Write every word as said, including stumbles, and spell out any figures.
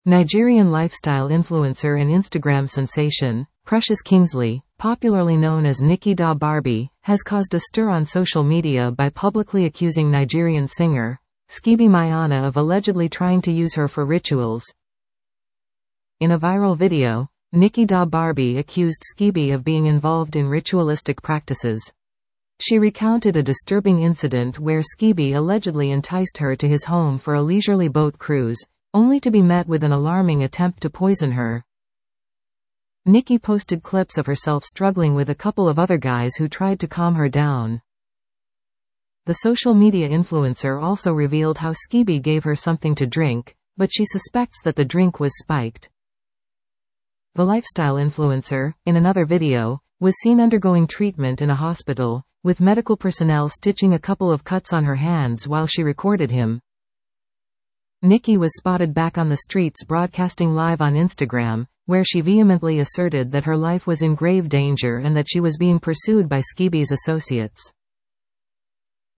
Nigerian lifestyle influencer and Instagram sensation, Precious Kingsley, popularly known as Nikki Da Barbie, has caused a stir on social media by publicly accusing Nigerian singer, Skibi Mayana, of allegedly trying to use her for rituals. In a viral video, Nikki Da Barbie accused Skibi of being involved in ritualistic practices. She recounted a disturbing incident where Skibi allegedly enticed her to his home for a leisurely boat cruise, only to be met with an alarming attempt to poison her. Nikki posted clips of herself struggling with a couple of other guys who tried to calm her down. The social media influencer also revealed how Skibi gave her something to drink, but she suspects that the drink was spiked. The lifestyle influencer, in another video, was seen undergoing treatment in a hospital, with medical personnel stitching a couple of cuts on her hands while she recorded him. Nikki was spotted back on the streets broadcasting live on Instagram, where she vehemently asserted that her life was in grave danger and that she was being pursued by Skibi's associates.